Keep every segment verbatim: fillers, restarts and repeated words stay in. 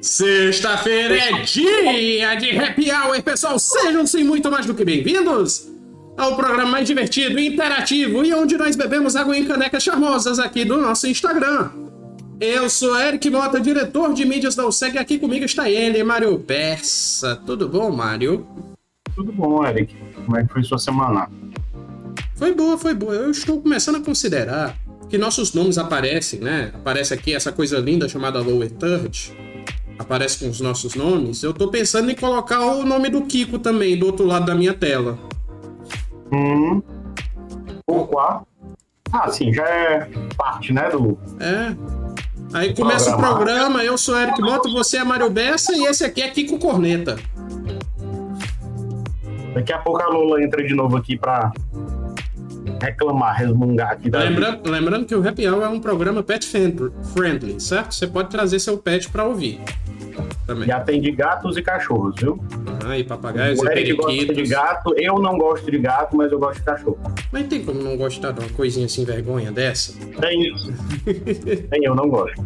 Sexta-feira é dia de Happy Hour, pessoal. Sejam sim muito mais do que bem-vindos ao programa mais divertido, interativo e onde nós bebemos água em canecas charmosas aqui do nosso Instagram. Eu sou Eric Mota, diretor de mídias da U S E G, e aqui comigo está ele, Mário Bessa. Tudo bom, Mário? Tudo bom, Eric. Como é que foi sua semana? Foi boa, foi boa. Eu estou começando a considerar que nossos nomes aparecem, né? Aparece aqui essa coisa linda chamada Lower Third. Aparece com os nossos nomes. Eu tô pensando em colocar o nome do Kiko também do outro lado da minha tela. Hum. O qual? Ah, sim, já é parte, né, do... É. Aí começa o programa, eu sou Eric Mota, você é Mário Bessa e esse aqui é Kiko Corneta. Daqui a pouco a Lola entra de novo aqui pra reclamar, resmungar aqui da Lembra, lembrando que o Happy Hour é um programa pet friendly, certo? Você pode trazer seu pet pra ouvir. Também. Já tem de gatos e cachorros, viu? Ah, e papagaios o e Eric periquitos. Gosta de gato, eu não gosto de gato, mas eu gosto de cachorro. Mas tem como não gostar de uma coisinha sem vergonha dessa? Tem isso. Tem, eu não gosto.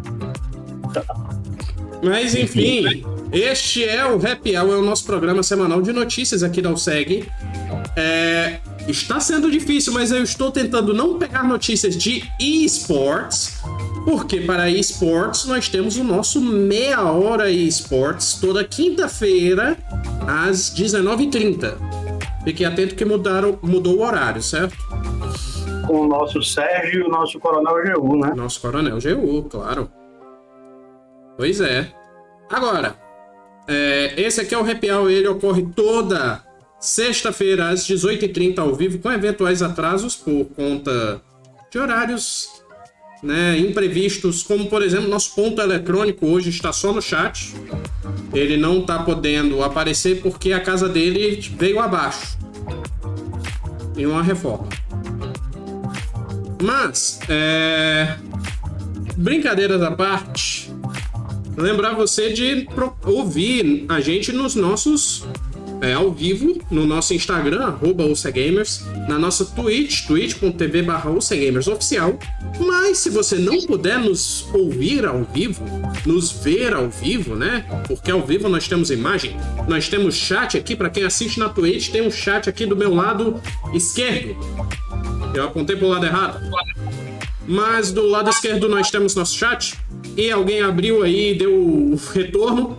Mas enfim, este é o Happy Hour, é o nosso programa semanal de notícias aqui da U S E G. É, está sendo difícil, mas eu estou tentando não pegar notícias de eSports, porque para eSports nós temos o nosso Meia Hora eSports toda quinta-feira às dezenove e trinta. Fique atento que mudaram, mudou o horário, certo? Com o nosso Sérgio e o nosso Coronel G U, né? Nosso Coronel G U, claro. Pois é. Agora, é, esse aqui é o Happy Hour, ele ocorre toda sexta-feira às dezoito e trinta ao vivo, com eventuais atrasos por conta de horários, né, imprevistos, como por exemplo, nosso ponto eletrônico hoje está só no chat. Ele não está podendo aparecer porque a casa dele veio abaixo em uma reforma. Mas, é... brincadeiras à parte, lembrar você de ouvir a gente nos nossos é, ao vivo, no nosso Instagram, arroba UCGamers, na nossa Twitch, twitch.tv barra UCGamers oficial. Mas se você não puder nos ouvir ao vivo, nos ver ao vivo, né? Porque ao vivo nós temos imagem, nós temos chat aqui, para quem assiste na Twitch, tem um chat aqui do meu lado esquerdo. Eu apontei pro lado errado. Mas do lado esquerdo nós temos nosso chat. E alguém abriu aí e deu o retorno.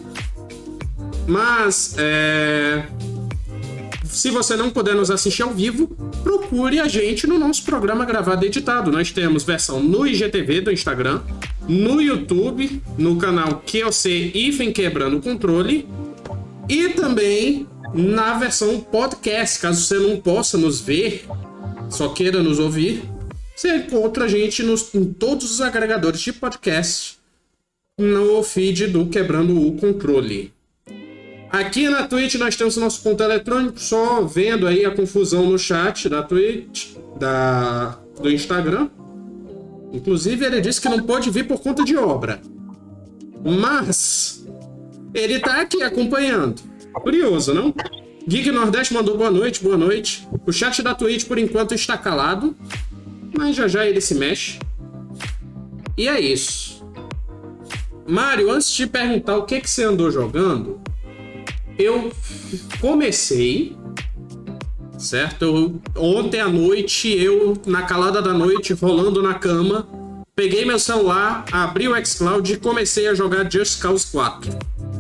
Mas, é... se você não puder nos assistir ao vivo, procure a gente no nosso programa gravado e editado. Nós temos versão no I G T V do Instagram, no YouTube, no canal Q O C Ifen Quebrando o Controle, e também na versão podcast. Caso você não possa nos ver, só queira nos ouvir, você encontra a gente nos, em todos os agregadores de podcast no feed do Quebrando o Controle. Aqui na Twitch nós temos o nosso ponto eletrônico, só vendo aí a confusão no chat da Twitch, da, do Instagram. Inclusive ele disse que não pode vir por conta de obra. Mas ele tá aqui acompanhando. Curioso, não? Geek Nordeste mandou boa noite, boa noite. O chat da Twitch por enquanto está calado, mas já já ele se mexe. E é isso. Mário, antes de perguntar o que, que você andou jogando, eu comecei, certo? Eu, ontem à noite, eu, na calada da noite, rolando na cama, peguei meu celular, abri o xCloud e comecei a jogar Just Cause quatro.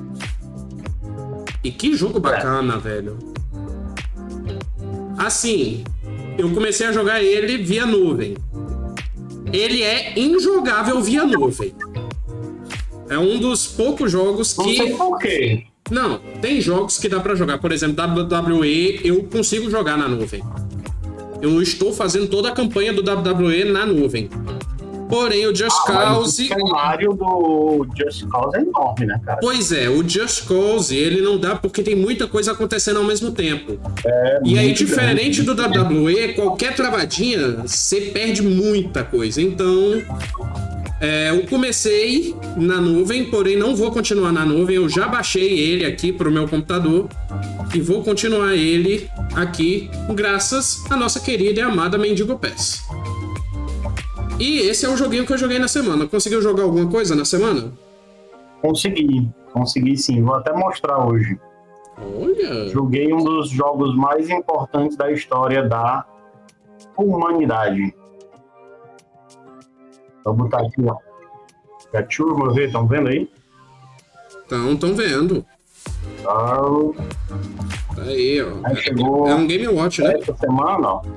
E que jogo bacana, é. velho. Assim, eu comecei a jogar ele via nuvem. Ele é injogável via nuvem. É um dos poucos jogos que... Não sei por quê. Não, tem jogos que dá pra jogar. Por exemplo, W W E eu consigo jogar na nuvem. Eu estou fazendo toda a campanha do W W E na nuvem. Porém, o Just ah, Cause... o cenário do Just Cause é enorme, né, cara? Pois é, o Just Cause, ele não dá porque tem muita coisa acontecendo ao mesmo tempo. É, e aí, diferente grande. do W W E, qualquer travadinha, você perde muita coisa. Então... É, eu comecei na nuvem, porém não vou continuar na nuvem. Eu já baixei ele aqui pro meu computador e vou continuar ele aqui graças à nossa querida e amada Mendigo Pass. E esse é o joguinho que eu joguei na semana. Conseguiu jogar alguma coisa na semana? Consegui, consegui sim. Vou até mostrar hoje. Olha! Joguei um dos jogos mais importantes da história da humanidade. Vou botar aqui, ó. A turma, ver, estão vendo aí? Então, estão vendo. Então, Tá aí, ó. aí chegou É um Game Watch, né? essa semana, ó.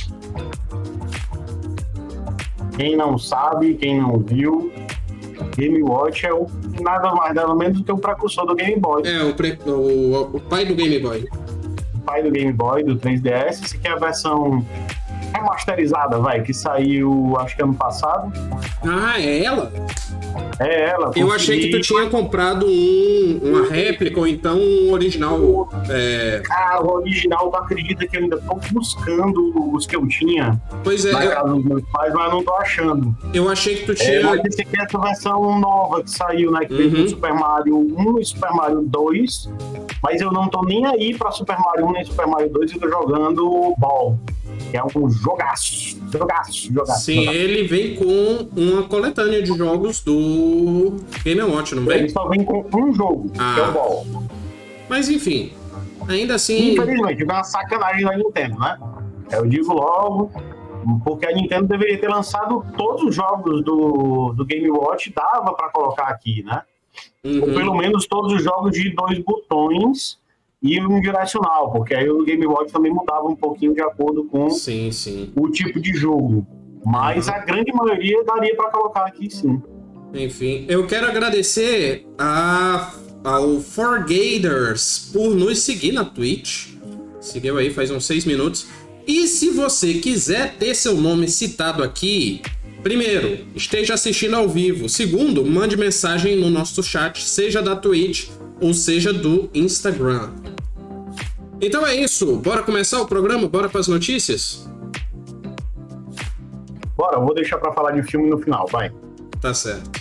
Quem não sabe, quem não viu, Game Watch é o nada mais nada menos do que o precursor do Game Boy. É, o, pre... o, o pai do Game Boy. O pai do Game Boy, do três D S, esse aqui é a versão remasterizada, vai, que saiu, acho que ano passado. Ah, é ela? É ela. Eu achei que tu tinha comprado um, uma réplica ou então um original. É... Ah, o original, tu acredita que eu ainda tô buscando os que eu tinha Pois é, na eu, casa dos meus pais, mas não tô achando. eu achei que tu É, tinha. mas esse aqui é essa versão nova que saiu, né? Que teve Uhum. o Super Mario um e Super Mario dois. Mas eu não tô nem aí pra Super Mario um nem Super Mario dois, eu tô jogando Ball. Que é um jogaço. Jogaço, jogaço. Sim, jogaço. ele vem com uma coletânea de jogos do Game Watch, não vem? Ele só vem com um jogo, Ah. que é o Ball. Mas enfim, ainda assim. Infelizmente, é uma sacanagem da Nintendo, né? Eu digo logo, porque a Nintendo deveria ter lançado todos os jogos do, do Game Watch, dava pra colocar aqui, né? Ou Uhum. pelo menos todos os jogos de dois botões e um direcional, porque aí o Game Watch também mudava um pouquinho de acordo com Sim, sim. o tipo de jogo. Mas Uhum. a grande maioria daria pra colocar aqui, sim. Enfim, eu quero agradecer a, ao Forgators por nos seguir na Twitch. Seguiu aí faz uns seis minutos. E se você quiser ter seu nome citado aqui, primeiro, esteja assistindo ao vivo. Segundo, mande mensagem no nosso chat, seja da Twitch ou seja do Instagram. Então é isso, bora começar o programa? Bora para as notícias? Bora, eu vou deixar pra falar de filme no final, vai. Tá certo.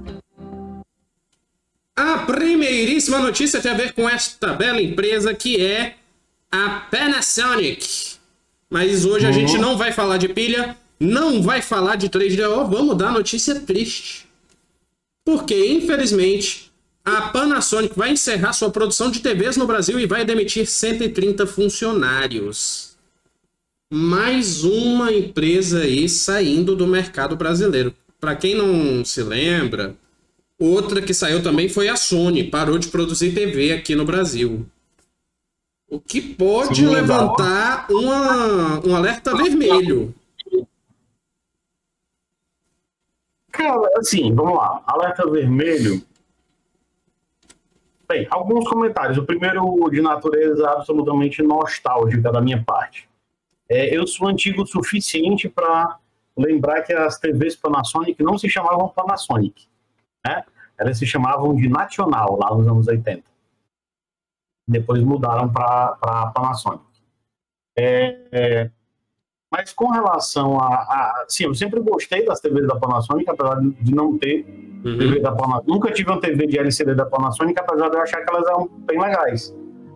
A primeiríssima notícia tem a ver com esta bela empresa que é a Panasonic. Mas hoje a Uhum. gente não vai falar de pilha, não vai falar de três D O, vamos dar notícia triste. Porque, infelizmente, a Panasonic vai encerrar sua produção de T Vs no Brasil e vai demitir cento e trinta funcionários. Mais uma empresa aí saindo do mercado brasileiro. Para quem não se lembra, outra que saiu também foi a Sony, parou de produzir T V aqui no Brasil. O que pode Sim, levantar uma, um alerta vermelho. Cara, assim, vamos lá. Alerta vermelho. Bem, alguns comentários. O primeiro de natureza absolutamente nostálgica da minha parte. É, eu sou antigo o suficiente para lembrar que as T Vs Panasonic não se chamavam Panasonic, né? Elas se chamavam de Nacional, lá nos anos oitenta. Depois mudaram para Panasonic. É, é, mas com relação a, a... Sim, eu sempre gostei das T Vs da Panasonic, apesar de, de não ter Uhum. T V da Panasonic. Nunca tive uma T V de L C D da Panasonic, apesar de eu achar que elas eram bem legais.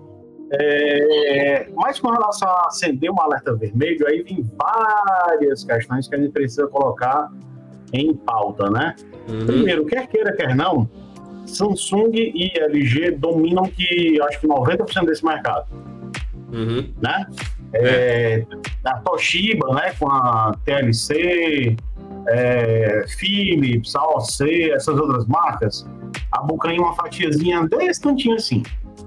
É, mas com relação a acender um alerta vermelho, aí vem várias questões que a gente precisa colocar em pauta, né? Uhum. Primeiro, quer queira, quer não, Samsung e L G dominam que acho que noventa por cento desse mercado, Uhum. né? É, a Toshiba, né, com a T L C, é, Philips, A O C, essas outras marcas, abocanham uma fatiazinha desse tantinho assim.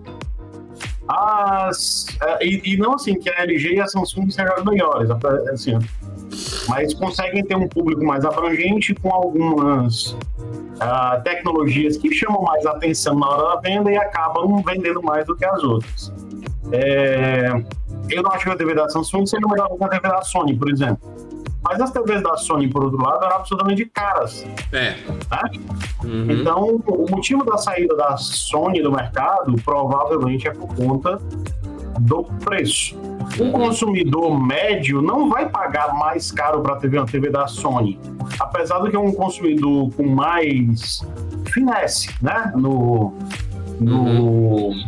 As, é, e, e não assim que a L G e a Samsung sejam as melhores, assim, mas conseguem ter um público mais abrangente com algumas uh, tecnologias que chamam mais atenção na hora da venda e acabam vendendo mais do que as outras. É, eu não acho que a T V da Samsung seja melhor do que a T V da Sony, por exemplo. Mas as T Vs da Sony, por outro lado, eram absolutamente caras. É. Né? Uhum. Então, o motivo da saída da Sony do mercado provavelmente é por conta do preço. O consumidor médio não vai pagar mais caro para ter uma T V da Sony, apesar do que é um consumidor com mais finesse, né? No, no uhum.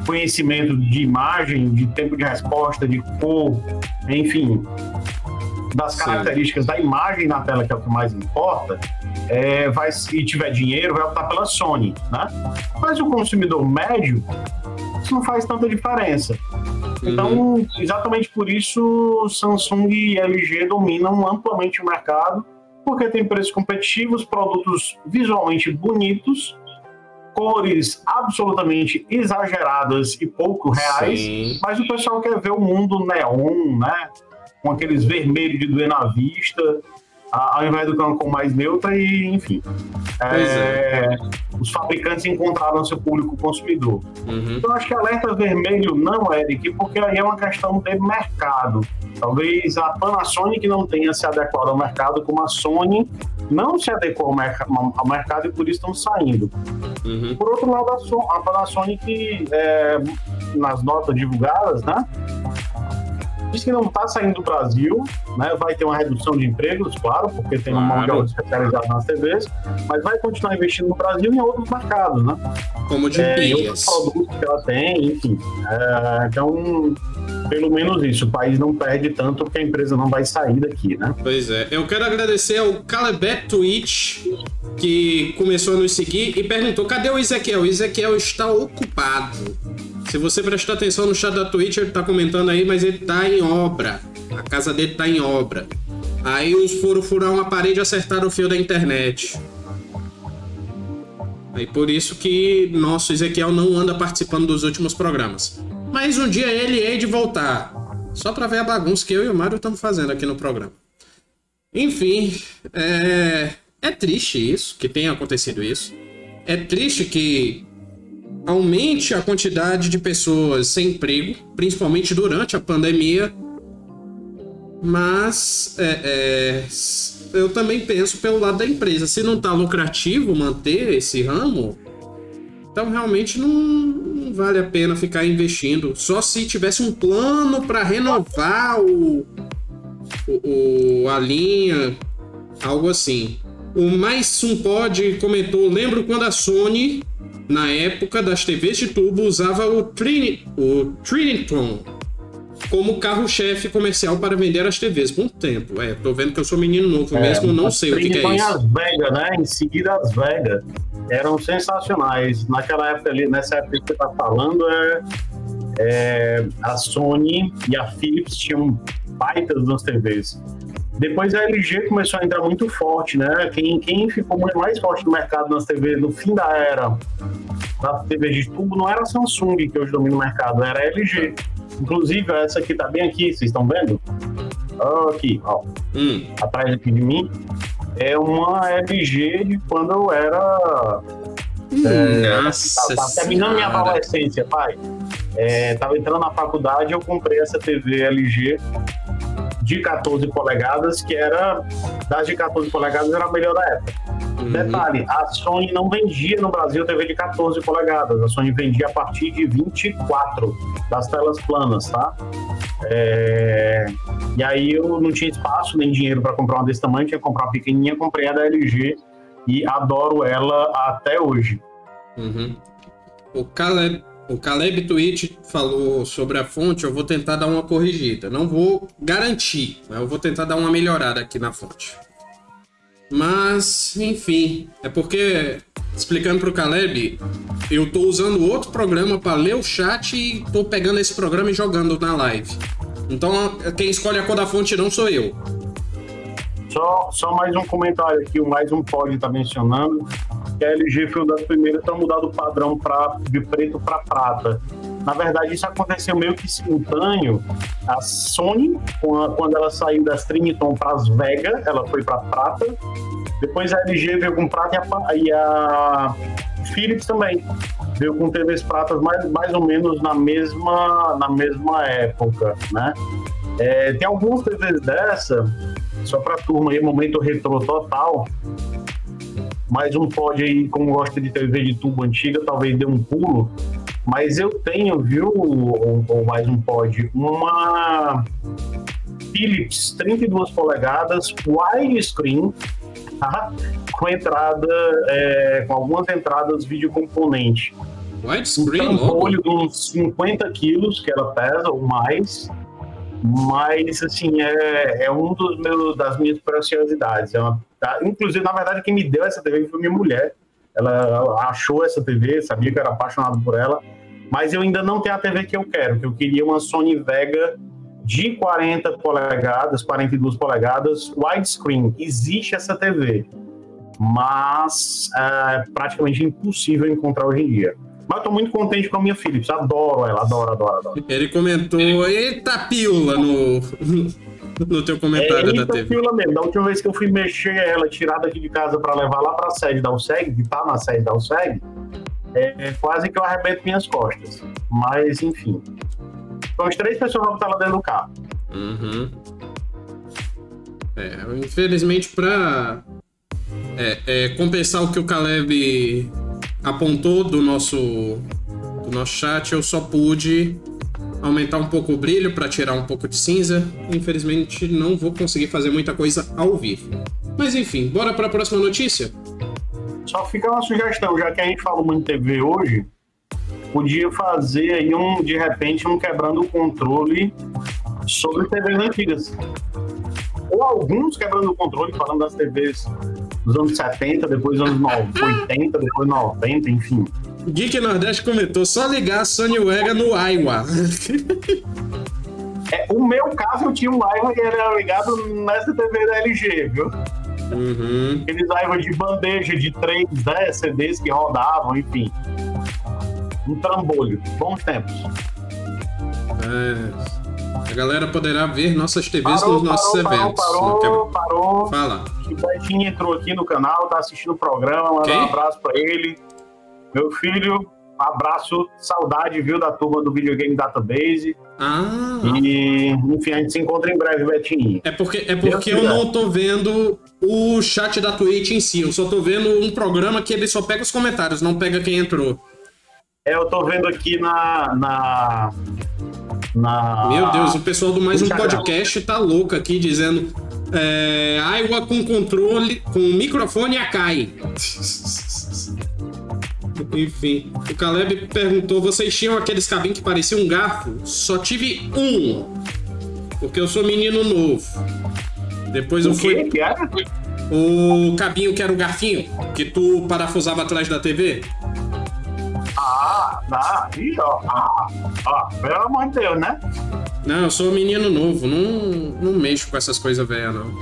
conhecimento de imagem, de tempo de resposta, de cor, enfim. das características Sim. da imagem na tela, que é o que mais importa, é, vai, se tiver dinheiro, vai optar pela Sony, né? Mas o consumidor médio, isso não faz tanta diferença. Então, uhum. exatamente por isso, Samsung e L G dominam amplamente o mercado, porque tem preços competitivos, produtos visualmente bonitos, cores absolutamente exageradas e pouco reais, Sim. mas o pessoal quer ver o mundo neon, né? Com aqueles vermelhos de doer na vista, ao invés do com mais neutra e, enfim. É, é. Os fabricantes encontraram seu público consumidor. Uhum. Então, acho que alerta vermelho não, Eric, porque aí é uma questão de mercado. Talvez a Panasonic não tenha se adequado ao mercado, como a Sony não se adequou ao, merc- ao mercado e por isso estão saindo. Uhum. Por outro lado, a, so- a Panasonic, é, nas notas divulgadas, né? Diz que não está saindo do Brasil, né? Vai ter uma redução de empregos, claro, porque tem uma mão de obra especializada nas T Vs, mas vai continuar investindo no Brasil e em outros mercados, né? Como de é, pilhas. Outros produtos que ela tem, enfim. É, então, pelo menos isso, o país não perde tanto porque a empresa não vai sair daqui, né? Pois é. Eu quero agradecer ao Calebet Twitch, que começou a nos seguir e perguntou, cadê o Ezequiel? O Ezequiel está ocupado. Se você prestar atenção no chat da Twitch, ele tá comentando aí, mas ele tá em obra. A casa dele tá em obra. Aí os foram furar uma parede e acertaram o fio da internet. Aí por isso que nosso Ezequiel não anda participando dos últimos programas. Mas um dia ele hei de voltar. Só pra ver a bagunça que eu e o Mário estamos fazendo aqui no programa. Enfim, é... é triste isso, que tenha acontecido isso. É triste que aumente a quantidade de pessoas sem emprego, principalmente durante a pandemia, mas é, é, eu também penso pelo lado da empresa. Se não está lucrativo manter esse ramo, então realmente não, não vale a pena ficar investindo. Só se tivesse um plano para renovar o, o, o, a linha, algo assim. O Mais Um Pod comentou, lembro quando a Sony, na época das T Vs de tubo, usava o, Trini, o Trinitron como carro-chefe comercial para vender as T Vs por um tempo. É, tô vendo que eu sou menino novo é, mesmo, não sei o que, que é isso. As Vegas, né? Em seguida as Vegas eram sensacionais. Naquela época ali, nessa época que você tá falando, é, é, a Sony e a Philips tinham baitas nas T Vs. Depois a L G começou a entrar muito forte, né? Quem, quem ficou mais forte no mercado nas T Vs no fim da era das T Vs de tubo não era a Samsung, que hoje domina o mercado, era a L G. Inclusive, essa aqui tá bem aqui, vocês estão vendo? Aqui, ó. Hum. Atrás aqui de mim. É uma L G de quando eu era... Hum, é, nossa, tava terminando minha adolescência, pai. É, tava entrando na faculdade e eu comprei essa T V L G de catorze polegadas, que era, das de catorze polegadas, era a melhor da época. Uhum. Detalhe, a Sony não vendia no Brasil T V de catorze polegadas, a Sony vendia a partir de vinte e quatro, das telas planas, tá? É... E aí eu não tinha espaço nem dinheiro para comprar uma desse tamanho, tinha que comprar uma pequenininha, comprei a da L G e adoro ela até hoje. Uhum. O Caleb O Caleb Twitch falou sobre a fonte, eu vou tentar dar uma corrigida. Não vou garantir, mas eu vou tentar dar uma melhorada aqui na fonte. Mas, enfim, é porque, explicando pro Caleb, eu tô usando outro programa para ler o chat e tô pegando esse programa e jogando na live. Então, quem escolhe a cor da fonte não sou eu. Só, só mais um comentário aqui, o Mais Um Pod tá mencionando que a L G foi uma das primeiras a mudar do padrão pra, de preto para prata. Na verdade, isso aconteceu meio que simultâneo. A Sony, quando ela saiu das Trinitron para as Vega, ela foi para prata. Depois a L G veio com prata e a, e a Philips também veio com T Vs pratas mais, mais ou menos na mesma, na mesma época, né? É, tem algumas T Vs dessa, só para turma aí, momento retrô total. Mais um pod aí, como gosta de T V de tubo antiga, talvez dê um pulo. Mas eu tenho, viu, ou, ou mais um pod, uma Philips trinta e duas polegadas, widescreen, tá? Com entrada, é, com algumas entradas vídeo componente. Widescreen, um trambolho de uns cinquenta quilos que ela pesa ou mais. Mas, assim, é, é um dos meus, das minhas preciosidades. É uma, tá, inclusive, na verdade, quem me deu essa T V foi minha mulher. Ela achou essa T V, sabia que eu era apaixonado por ela. Mas eu ainda não tenho a T V que eu quero, que eu queria uma Sony Vega de quarenta polegadas, quarenta e duas polegadas, widescreen. Existe essa T V, mas é praticamente impossível encontrar hoje em dia. Mas eu tô muito contente com a minha Philips, adoro ela, adoro, adoro, adoro. Ele comentou, eita pílula, no, no teu comentário é, da T V. Pílula mesmo. Da última vez que eu fui mexer ela, tirar daqui de casa para levar lá para a sede da U S E G, que tá na sede da U S E G, é, é quase que eu arrebento minhas costas. Mas, enfim. São as três pessoas que vão estar lá dentro do carro. Uhum. É, infelizmente, para é, é, compensar o que o Caleb apontou do nosso, do nosso chat, eu só pude aumentar um pouco o brilho para tirar um pouco de cinza. Infelizmente, não vou conseguir fazer muita coisa ao vivo. Mas enfim, bora para a próxima notícia? Só fica uma sugestão, já que a gente fala muito de T V hoje, podia fazer aí um, de repente, um quebrando o controle sobre T Vs antigas. Ou alguns quebrando o controle, falando das T Vs dos anos setenta, depois dos anos oitenta, depois noventa, enfim. Geek Nordeste comentou, só ligar a Sony Vega no Aiwa. É, o meu caso, eu tinha um Aiwa que era ligado nessa T V da L G, viu? Uhum. Aqueles Aiwa de bandeja de três, né, C Ds que rodavam, enfim. Um trambolho. Bons tempos. É... A galera poderá ver nossas T Vs parou, nos nossos parou, eventos. Parou, parou, parou. Fala. O Betinho entrou aqui no canal, tá assistindo o programa, manda um abraço pra ele. Meu filho, abraço, saudade, viu, da turma do Videogame Database. Ah. E, enfim, a gente se encontra em breve, Betinho. É porque, é porque eu não tô vendo o chat da Twitch em si, eu só tô vendo um programa que ele só pega os comentários, não pega quem entrou. É, eu tô vendo aqui na... na... Na... Meu Deus, o pessoal do Mais Um Podcast tá louco aqui dizendo é, Aiwa com controle, com microfone Akai. Enfim, o Caleb perguntou, vocês tinham aqueles cabinhos que pareciam um garfo? Só tive um, porque eu sou menino novo. Depois eu fui... O que era? O cabinho que era o garfinho, que tu parafusava atrás da T V. Ah, tá. Ih, ó. Ah, ó. Pelo amor de Deus, né? Não, eu sou menino novo. Não, não mexo com essas coisas velhas, não.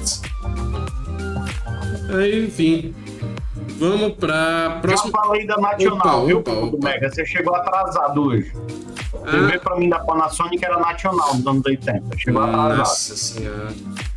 Aí, enfim. Vamos pra próxima... Já falei da Nacional, opa, viu, opa, do opa. Mega? Você chegou atrasado hoje. Ah. T V pra mim da Panasonic era Nacional nos anos oitenta. Chegou atrasado. Nossa senhora.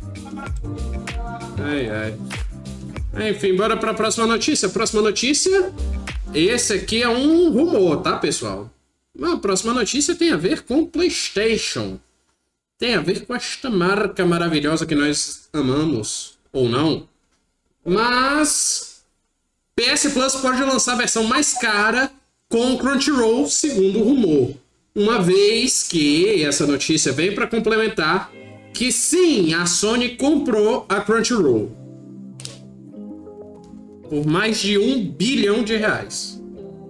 Ai, ai. Enfim, bora pra próxima notícia. Próxima notícia... Esse aqui é um rumor, tá, pessoal? A próxima notícia tem a ver com PlayStation. Tem a ver com esta marca maravilhosa que nós amamos, ou não. Mas P S Plus pode lançar a versão mais cara com Crunchyroll, segundo o rumor. Uma vez que essa notícia vem para complementar que sim, a Sony comprou a Crunchyroll. Por mais de um bilhão de reais.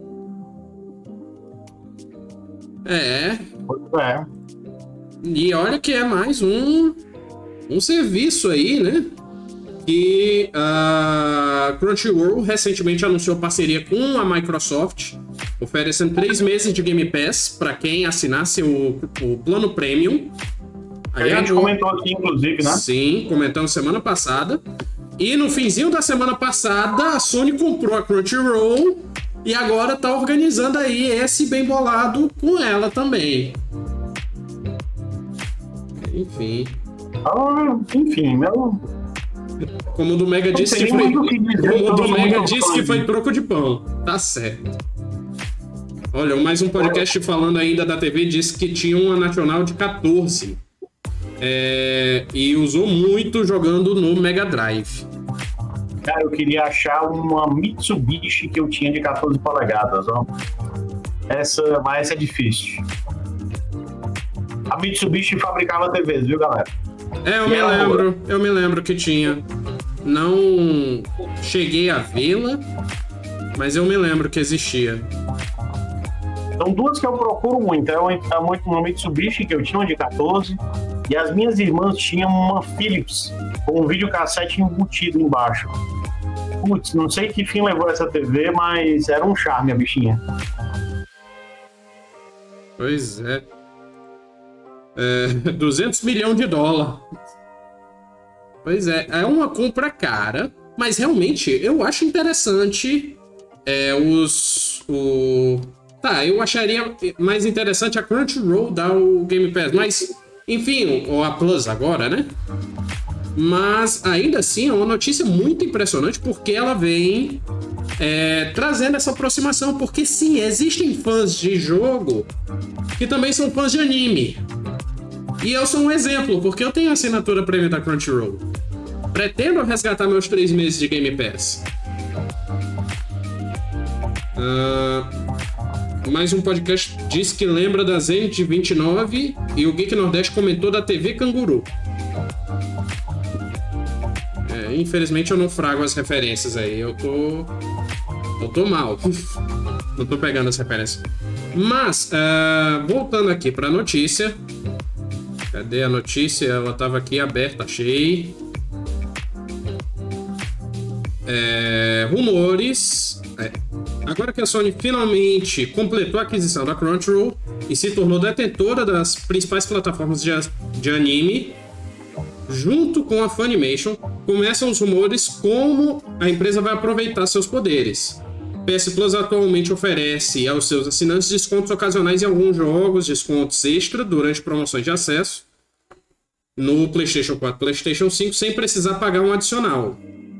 É. Pois é. E olha que é mais um, um serviço aí, né? Que a Crunchyroll recentemente anunciou parceria com a Microsoft, oferecendo três meses de Game Pass para quem assinasse o, o plano Premium. Aí a gente agora... comentou aqui, inclusive, né? Sim, comentamos semana passada. E no finzinho da semana passada, a Sony comprou a Crunchyroll e agora tá organizando aí esse bem bolado com ela também. Enfim. Ah, enfim, meu... Como o do Mega disse que foi... Como o do Mega disse que foi troco de pão. Tá certo. Olha, mais um podcast falando ainda da T V disse que tinha uma nacional de quatorze. É, e usou muito jogando no Mega Drive. Cara, eu queria achar uma Mitsubishi que eu tinha de quatorze polegadas, ó. Essa, mas essa é difícil. A Mitsubishi fabricava T Vs, viu, galera? É, eu e me lembro, boa. eu me lembro que tinha. Não cheguei a vê-la, mas eu me lembro que existia. São duas que eu procuro muito. É uma, uma Mitsubishi que eu tinha, uma de quatorze, e as minhas irmãs tinham uma Philips com um videocassete embutido embaixo. Putz, não sei que fim levou essa T V, mas era um charme a bichinha. Pois é. é duzentos milhões de dólares. Pois é, é uma compra cara, mas realmente eu acho interessante é, os... O... Tá, eu acharia mais interessante a Crunchyroll dar o Game Pass, mas, enfim, ou a Plus agora, né? Mas, ainda assim, é uma notícia muito impressionante porque ela vem é, trazendo essa aproximação. Porque, sim, existem fãs de jogo que também são fãs de anime. E eu sou um exemplo, porque eu tenho assinatura premium da Crunchyroll. Pretendo resgatar meus três meses de Game Pass. Uh, mais um podcast diz que lembra da Zenith de vinte e nove e o Geek Nordeste comentou da T V Canguru. É, infelizmente eu não frago as referências aí. Eu tô... Eu tô mal. Não tô pegando as referências. Mas, uh, voltando aqui pra notícia. Cadê a notícia? Ela tava aqui aberta, achei. É, rumores. É, agora que a Sony finalmente completou a aquisição da Crunchyroll e se tornou detentora das principais plataformas de, de anime, junto com a Funimation, começam os rumores como a empresa vai aproveitar seus poderes. P S Plus atualmente oferece aos seus assinantes descontos ocasionais em alguns jogos, descontos extra durante promoções de acesso no PlayStation quatro e PlayStation cinco sem precisar pagar um adicional.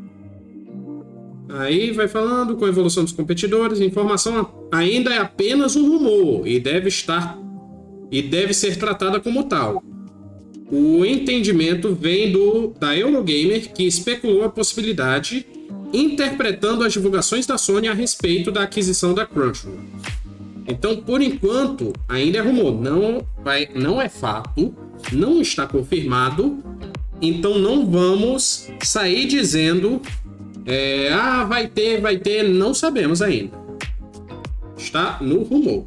Aí vai falando com a evolução dos competidores, a informação ainda é apenas um rumor e deve estar e deve ser tratada como tal. O entendimento vem do da Eurogamer, que especulou a possibilidade, interpretando as divulgações da Sony a respeito da aquisição da Crunchyroll. Então, por enquanto, ainda é rumor, não, vai, não é fato, não está confirmado, então não vamos sair dizendo é, ah, vai ter, vai ter, não sabemos ainda. Está no rumor.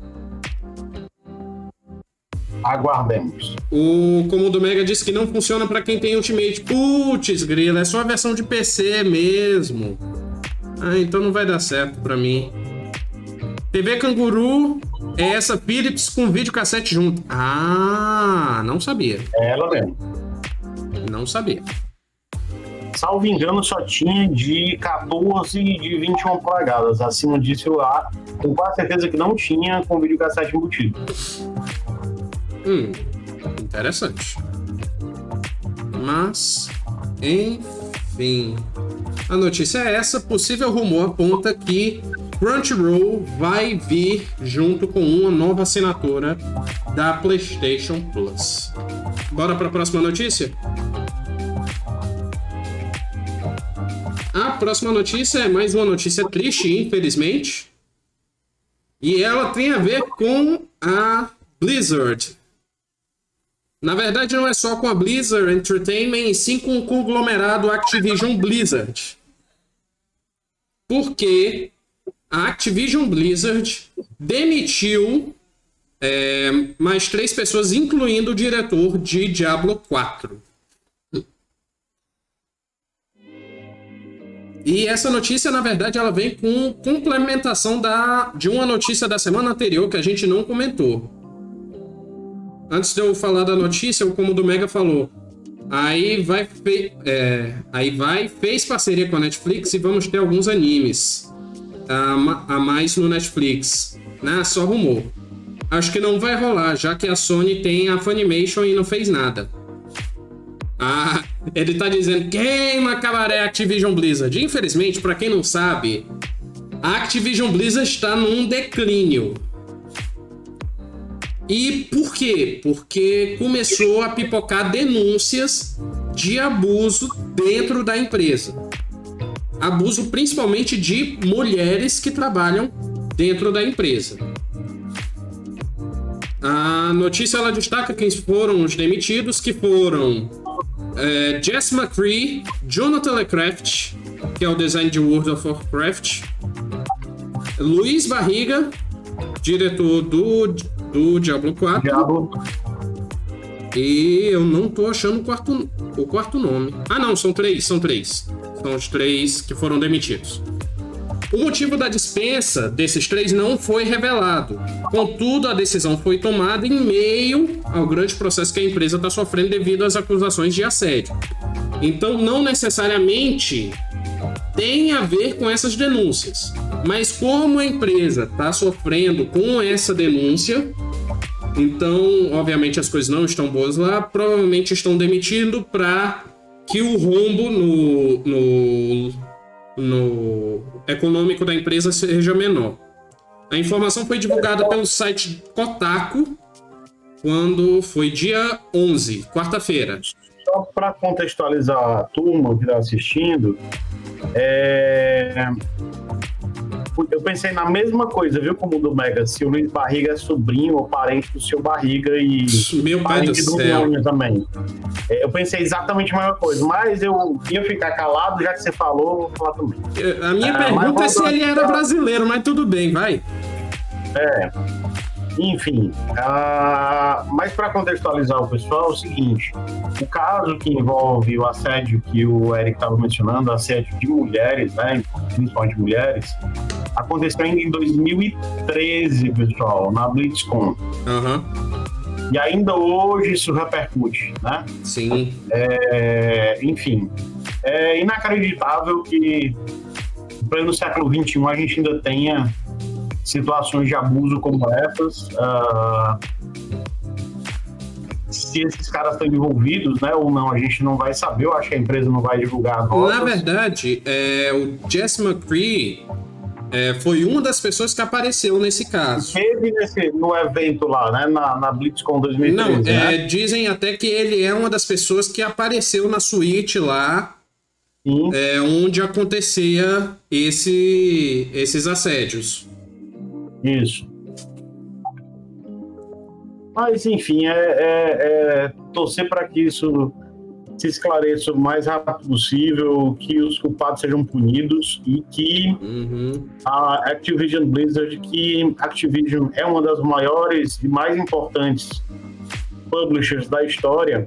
Aguardemos. O Comodo Mega disse que não funciona para quem tem Ultimate. Putz, grila, é só a versão de P C mesmo. Ah, então não vai dar certo para mim. T V Canguru é essa Philips com videocassete junto. Ah, não sabia. É ela mesmo. Não sabia. Salvo engano, só tinha de quatorze e de vinte e uma polegadas. Acima disso, eu com quase certeza que não tinha com videocassete embutido. Hum, interessante. Mas, enfim. A notícia é essa. Possível rumor aponta que Crunchyroll vai vir junto com uma nova assinatura da PlayStation Plus. Bora para a próxima notícia? A próxima notícia é mais uma notícia triste, infelizmente. E ela tem a ver com a Blizzard. Na verdade, não é só com a Blizzard Entertainment, e sim com o conglomerado Activision Blizzard. Porque a Activision Blizzard demitiu é, mais três pessoas, incluindo o diretor de Diablo quatro. E essa notícia, na verdade, ela vem com complementação da, de uma notícia da semana anterior que a gente não comentou. Antes de eu falar da notícia, o Comodo Mega falou. Aí vai, fe, é, aí vai, fez parceria com a Netflix e vamos ter alguns animes a, a mais no Netflix. Né? Só rumor. Acho que não vai rolar, já que a Sony tem a Funimation e não fez nada. Ah, ele tá dizendo queima cabaré Activision Blizzard. Infelizmente, pra quem não sabe, a Activision Blizzard está num declínio. E por quê? Porque começou a pipocar denúncias de abuso dentro da empresa. Abuso principalmente de mulheres que trabalham dentro da empresa. A notícia ela destaca quem foram os demitidos, que foram é, Jess McCree, Jonathan LeCraft, que é o design de World of Warcraft, Luiz Barriga, diretor do, do Diablo quatro. Diablo. E eu não tô achando o quarto, o quarto nome. Ah, não, são três, são três. São os três que foram demitidos. O motivo da dispensa desses três não foi revelado. Contudo, a decisão foi tomada em meio ao grande processo que a empresa está sofrendo devido às acusações de assédio. Então, não necessariamente tem a ver com essas denúncias. Mas como a empresa está sofrendo com essa denúncia, então, obviamente, as coisas não estão boas lá, provavelmente estão demitindo para que o rombo no... no no econômico da empresa seja menor. A informação foi divulgada pelo site Kotaku quando foi dia onze, quarta-feira. Só para contextualizar a turma que está assistindo, é... eu pensei na mesma coisa, viu, como o do Mega, se o Luiz Barriga é sobrinho ou parente do seu Barriga e meu pai do céu também. Eu pensei exatamente a mesma coisa, mas eu ia ficar calado, já que você falou, vou falar também. A minha é, pergunta é se ele era brasileiro, mas tudo bem, vai. É, enfim, uh, mas para contextualizar o pessoal, é o seguinte: o caso que envolve o assédio que o Eric estava mencionando, assédio de mulheres, né, principalmente mulheres, aconteceu ainda em dois mil e treze, pessoal, na BlitzCon. Uhum. E ainda hoje isso repercute, né? Sim. É, enfim, é inacreditável que em pleno século vinte e um a gente ainda tenha situações de abuso como essas. Uh, se esses caras estão envolvidos, né, ou não, a gente não vai saber. Eu acho que a empresa não vai divulgar notas. Na verdade, é, o Jess McCree é, foi uma das pessoas que apareceu nesse caso. Teve nesse, no evento lá, né, na, na BlitzCon dois mil e treze, não, né? É, dizem até que ele é uma das pessoas que apareceu na suíte lá, é, onde acontecia esse, esses assédios. Isso. Mas, enfim, é, é, é torcer para que isso se esclareça o mais rápido possível, que os culpados sejam punidos e que uhum. a Activision Blizzard, que Activision é uma das maiores e mais importantes publishers da história,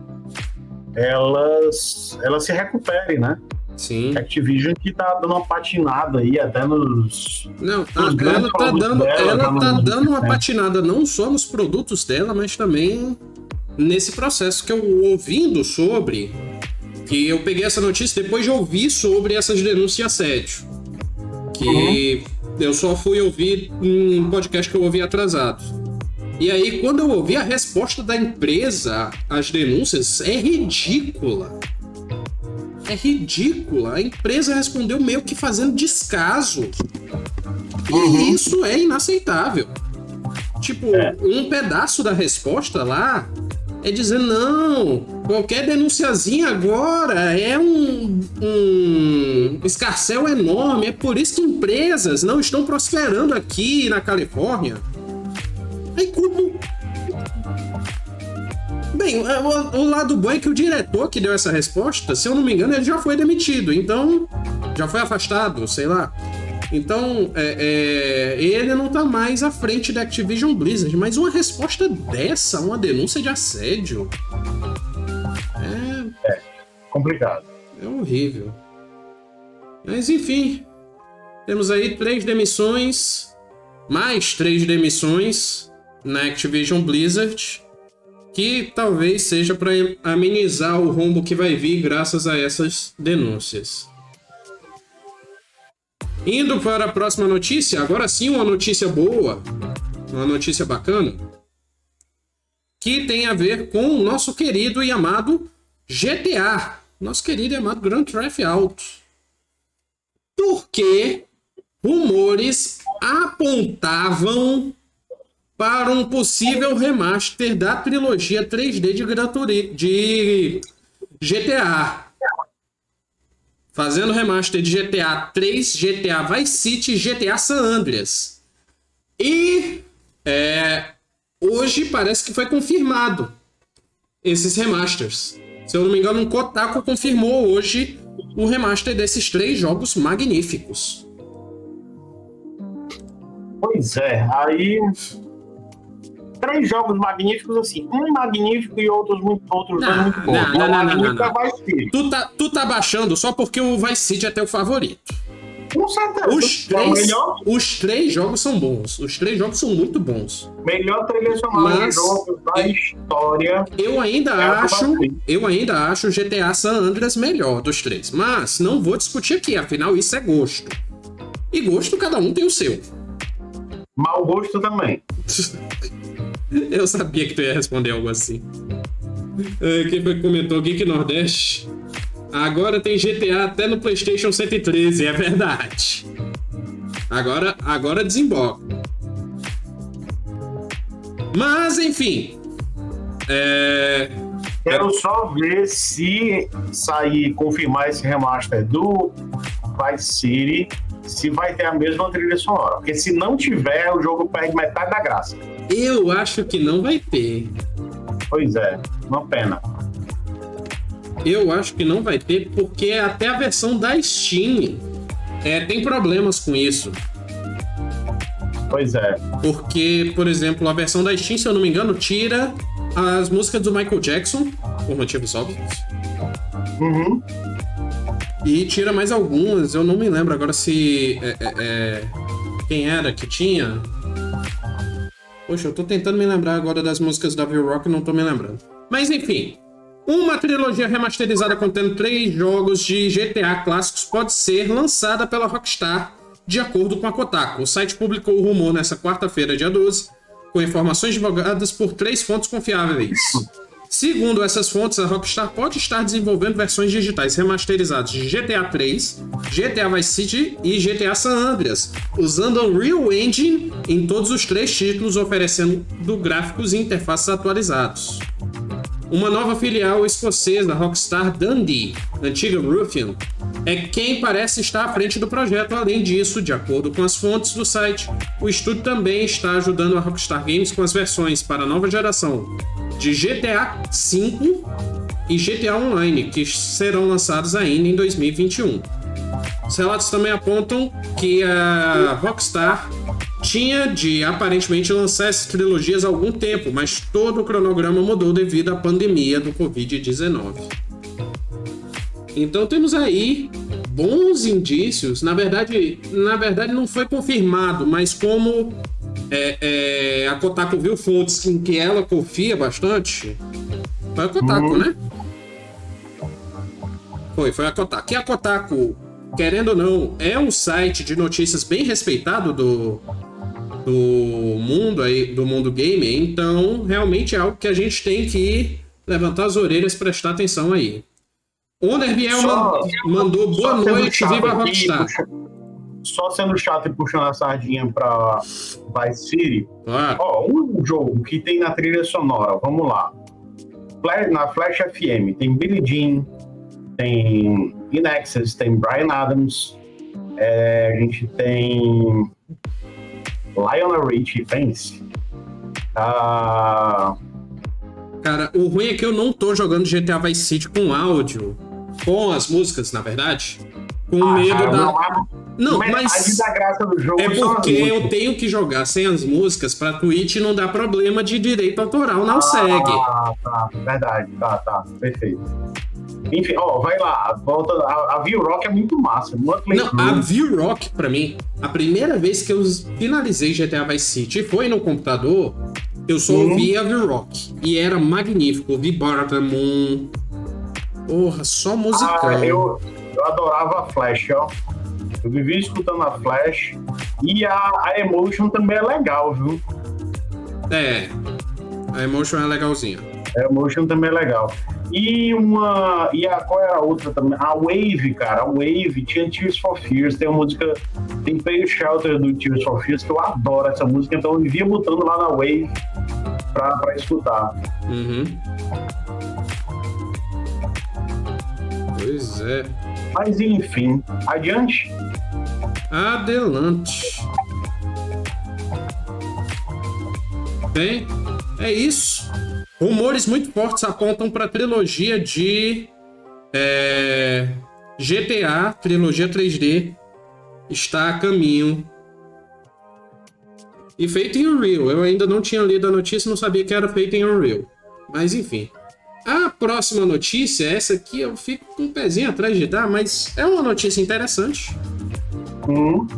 elas, elas se recuperem, né? Sim. Activision que tá dando uma patinada aí até nos... Não, nos a, ela tá dando, dela, ela tá tá no... dando uma é. patinada não só nos produtos dela, mas também nesse processo que eu ouvindo sobre, que eu peguei essa notícia depois de ouvir sobre essas denúncias de assédio. Que uhum. eu só fui ouvir em um podcast que eu ouvi atrasado. E aí, quando eu ouvi a resposta da empresa às denúncias, é ridícula. É ridícula. A empresa respondeu meio que fazendo descaso. E uhum. isso é inaceitável. Tipo, é. um pedaço da resposta lá é dizer, não, qualquer denunciazinha agora é um, um escarcéu enorme. É por isso que empresas não estão prosperando aqui na Califórnia. Aí como... Bem, o, o lado bom é que o diretor que deu essa resposta, se eu não me engano, ele já foi demitido. Então, já foi afastado, sei lá. Então, é, é, ele não tá mais à frente da Activision Blizzard. Mas uma resposta dessa, uma denúncia de assédio... É... é complicado. É horrível. Mas, enfim. Temos aí três demissões. Mais três demissões na Activision Blizzard. Que talvez seja para amenizar o rombo que vai vir graças a essas denúncias. Indo para a próxima notícia, agora sim uma notícia boa, uma notícia bacana, que tem a ver com o nosso querido e amado G T A, nosso querido e amado Grand Theft Auto. Porque rumores apontavam para um possível remaster da trilogia três D de, Gran Turismo, de G T A. Fazendo remaster de G T A três, G T A Vice City e G T A San Andreas. E é, hoje parece que foi confirmado esses remasters. Se eu não me engano, o Kotaku confirmou hoje o remaster desses três jogos magníficos. Pois é, aí... Três jogos magníficos, assim. Um magnífico e outros muito, outros Não, muito bons. não, não, não, não, não, não. Vai ser. Tu tá, tu tá baixando só porque o Vice City é teu favorito. Com certeza. Os três, melhor... os três jogos são bons. Os três jogos são muito bons. Melhor trilha sonora Mas... de jogo da história. Eu ainda é acho, eu ainda acho o G T A San Andreas melhor dos três. Mas não vou discutir aqui, afinal isso é gosto. E gosto cada um tem o seu. Mau gosto também. Eu sabia que tu ia responder algo assim. Quem foi que comentou? Geek Nordeste. Agora tem G T A até no PlayStation cento e treze, é verdade. Agora, agora desemboca. Mas, enfim. É... Quero só ver se sair, confirmar esse remaster do Vice City, se vai ter a mesma trilha sonora. Porque se não tiver, o jogo perde metade da graça. Eu acho que não vai ter. Pois é, uma pena. Eu acho que não vai ter, porque até a versão da Steam é, tem problemas com isso. Pois é. Porque, por exemplo, a versão da Steam, se eu não me engano, tira as músicas do Michael Jackson, por motivos óbvios. Uhum. E tira mais algumas, eu não me lembro agora se... É, é, é, quem era que tinha... Poxa, eu tô tentando me lembrar agora das músicas da V-Rock e não tô me lembrando. Mas enfim, uma trilogia remasterizada contendo três jogos de G T A clássicos pode ser lançada pela Rockstar, de acordo com a Kotaku. O site publicou o rumor nesta quarta-feira, dia doze, com informações divulgadas por três fontes confiáveis. Segundo essas fontes, a Rockstar pode estar desenvolvendo versões digitais remasterizadas de G T A três, G T A Vice City e G T A San Andreas, usando a Unreal Engine em todos os três títulos, oferecendo gráficos e interfaces atualizados. Uma nova filial escocesa, Rockstar Dundee, antiga Ruffian, é quem parece estar à frente do projeto. Além disso, de acordo com as fontes do site, o estúdio também está ajudando a Rockstar Games com as versões para a nova geração de G T A cinco e G T A Online, que serão lançados ainda em dois mil e vinte e um. Os relatos também apontam que a Rockstar tinha de aparentemente lançar essas trilogias há algum tempo, mas todo o cronograma mudou devido à pandemia do covid dezenove. Então temos aí bons indícios. Na verdade, na verdade não foi confirmado, mas como é, é, a Kotaku viu fontes em que ela confia bastante, foi a Kotaku, hum. né? Foi, foi a Kotaku. E a Kotaku, querendo ou não, é um site de notícias bem respeitado do, do mundo aí, do mundo game, então realmente é algo que a gente tem que levantar as orelhas e prestar atenção aí. Onder Biel só, mandou boa noite, viva a Rockstar. Puxa, só sendo chato e puxando a sardinha pra Vice City. Ah. Ó, um jogo que tem na trilha sonora, vamos lá. Na Flash F M tem Billie Jean, tem In Excess, tem Bryan Adams, é, a gente tem Lionel Richie, pense. Ah... Cara, o ruim é que eu não tô jogando G T A Vice City com áudio, com as músicas, na verdade, com ah, medo cara, da... Não, não mas da graça do jogo é porque eu tenho que jogar sem as músicas pra Twitch não dar problema de direito autoral, não ah, segue. Ah, tá, verdade, tá, tá, perfeito. Enfim, ó, vai lá, volta, a, a V-Rock é muito massa. Não, a V-Rock, pra mim, a primeira vez que eu finalizei G T A Vice City foi no computador, eu só uhum. ouvi a V-Rock, e era magnífico, ouvi Bar the Moon, porra, só musicão. Ah, eu, eu adorava a Flash, ó, eu vivi escutando a Flash, e a, a Emotion também é legal, viu? É, a Emotion é legalzinha. A Emotion também é legal. E uma. E a, qual era a outra também? A Wave, cara. A Wave tinha Tears for Fears. Tem uma música. Tem Play Shelter do Tears for Fears, que eu adoro essa música. Então eu vivia botando lá na Wave pra, pra escutar. Uhum. Pois é. Mas enfim, adiante. Adelante. Bem, é isso. Rumores muito fortes apontam para a trilogia de é, G T A, trilogia três D, está a caminho E feito em Unreal. Eu ainda não tinha lido a notícia, não sabia que era feito em Unreal. Mas enfim. A próxima notícia, essa aqui eu fico com um pezinho atrás de dar, mas é uma notícia interessante. Hum.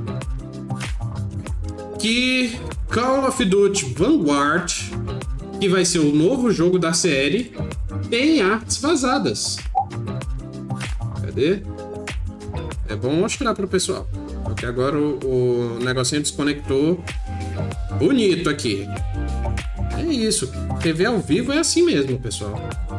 Que Call of Duty Vanguard, que vai ser o novo jogo da série, tem artes vazadas. Cadê? É bom mostrar pro pessoal. Porque agora o, o negocinho desconectou bonito aqui. É isso. T V ao vivo é assim mesmo, pessoal.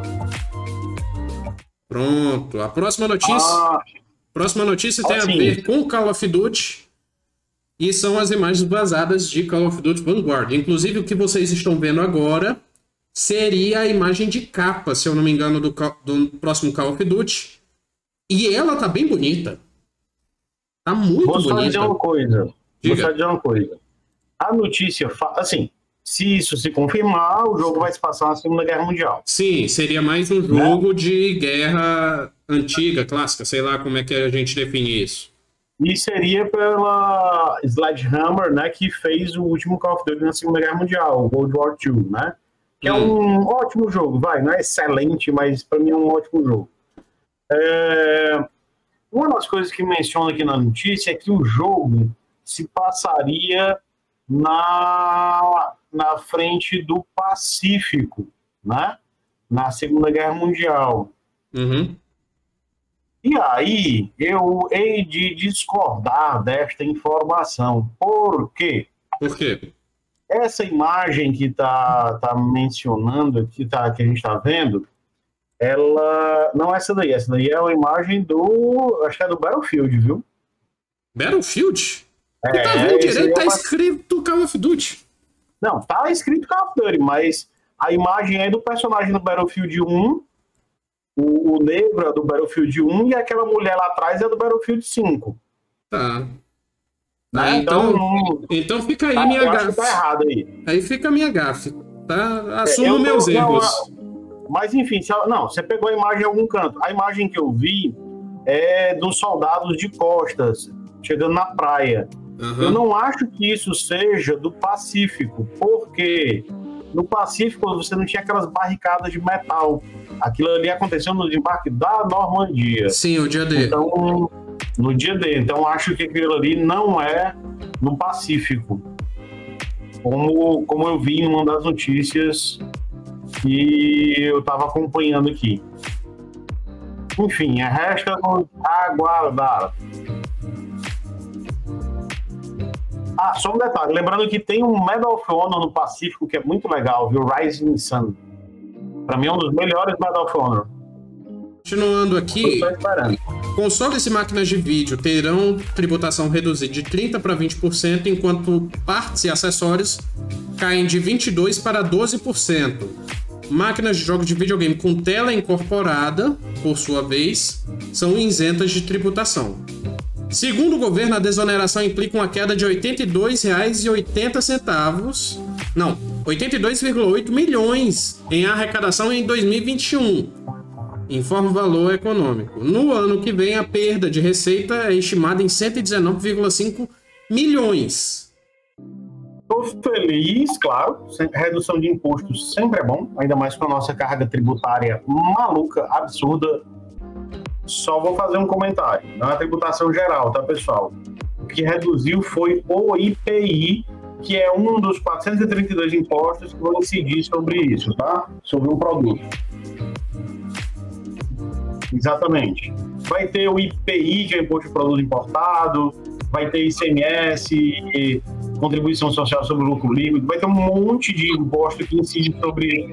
Pronto. A próxima notícia... Ah, próxima notícia tem assim. a ver com Call of Duty. E são as imagens vazadas de Call of Duty Vanguard. Inclusive, o que vocês estão vendo agora seria a imagem de capa, se eu não me engano, do, do próximo Call of Duty. E ela tá bem bonita. Tá muito vou só bonita. dizer uma coisa. Diga. Vou só dizer uma coisa. A notícia... Fa... Assim, se isso se confirmar, o jogo vai se passar na Segunda Guerra Mundial. Sim, seria mais um jogo de guerra antiga, clássica. Sei lá como é que a gente define isso. E seria pela Sledgehammer, né, que fez o último Call of Duty na Segunda Guerra Mundial, o World War dois, né? Que hum. é um ótimo jogo, vai, não é excelente, mas para mim é um ótimo jogo. É... Uma das coisas que menciona aqui na notícia é que o jogo se passaria na, na frente do Pacífico, né? Na Segunda Guerra Mundial. Uhum. E aí, eu hei de discordar desta informação. Por quê? Por quê? Essa imagem que está tá mencionando, que, tá, que a gente está vendo, ela não é essa daí. Essa daí é uma imagem do... acho que é do Battlefield, viu? Battlefield? É, tu tá vendo direito, tá é uma... escrito Call of Duty. Não, tá escrito Call of Duty, mas a imagem é do personagem do Battlefield um, o, o negro é do Battlefield um e aquela mulher lá atrás é do Battlefield cinco. Tá. Né? Ah, então, então, então fica aí tá, minha eu acho gafe. que tá errado aí. Aí fica a minha gafe. Tá? Assumo É, meus tô, erros. Não, mas enfim, não, você pegou a imagem em algum canto. A imagem que eu vi é dos soldados de costas, chegando na praia. Uhum. Eu não acho que isso seja do Pacífico, porque no Pacífico você não tinha aquelas barricadas de metal. Aquilo ali aconteceu no desembarque da Normandia. Sim, o dia D. Então, no dia D. Então, acho que aquilo ali não é no Pacífico. Como, como eu vi em uma das notícias que eu estava acompanhando aqui. Enfim, resta aguardar. Ah, só um detalhe. Lembrando que tem um Medal of Honor no Pacífico que é muito legal, viu? Rising Sun. Pra mim é um dos melhores Medal of Honor. Continuando aqui, consoles e máquinas de vídeo terão tributação reduzida de trinta por cento para vinte por cento, enquanto partes e acessórios caem de vinte e dois por cento para doze por cento. Máquinas de jogos de videogame com tela incorporada, por sua vez, são isentas de tributação. Segundo o governo, a desoneração implica uma queda de oitenta e dois reais e oitenta centavos, não, oitenta e dois vírgula oito milhões em arrecadação em dois mil e vinte e um, informa o Valor Econômico. No ano que vem, a perda de receita é estimada em cento e dezenove vírgula cinco milhões. Estou feliz, claro, redução de impostos sempre é bom, ainda mais com a nossa carga tributária maluca, absurda. Só vou fazer um comentário. Não é a tributação geral, tá, pessoal? O que reduziu foi o I P I, que é um dos quatrocentos e trinta e dois impostos que vão incidir sobre isso, tá? Sobre um produto. Exatamente. Vai ter o I P I, que é Imposto de Produto Importado, vai ter I C M S, Contribuição Social sobre o Lucro Líquido, vai ter um monte de imposto que incide sobre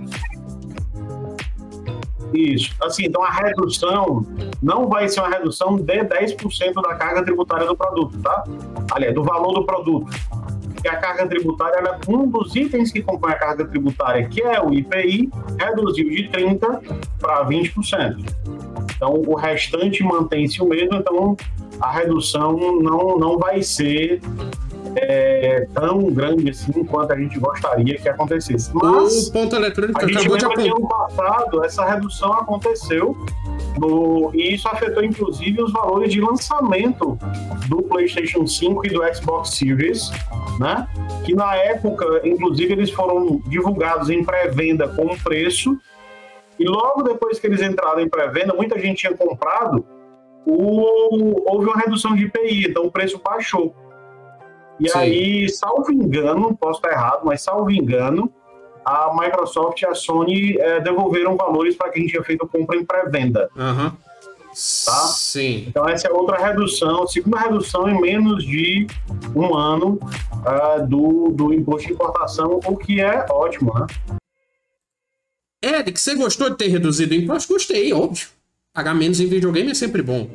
isso. Assim, então a redução não vai ser uma redução de dez por cento da carga tributária do produto, tá? Aliás, do valor do produto. Porque a carga tributária, ela é um dos itens que compõe a carga tributária, que é o I P I, reduziu de trinta por cento para vinte por cento. Então, o restante mantém-se o mesmo, então a redução não, não vai ser é, tão grande assim quanto a gente gostaria que acontecesse. Mas o ponto eletrônico a gente acabou de lembra que apontar. ano passado essa redução aconteceu no, e isso afetou inclusive os valores de lançamento do PlayStation cinco e do Xbox Series, né? Que na época, inclusive, eles foram divulgados em pré-venda com um preço e logo depois que eles entraram em pré-venda, muita gente tinha comprado, o, houve uma redução de I P I, então o preço baixou. E Sim. aí, salvo engano, posso estar errado, mas salvo engano, a Microsoft e a Sony é, devolveram valores para quem tinha feito compra em pré-venda. Uhum. Tá? Sim. Então essa é outra redução, segunda redução em menos de um ano uh, do, do imposto de importação, o que é ótimo, né? Eric, você gostou de ter reduzido o imposto? Gostei, óbvio. Pagar menos em videogame é sempre bom.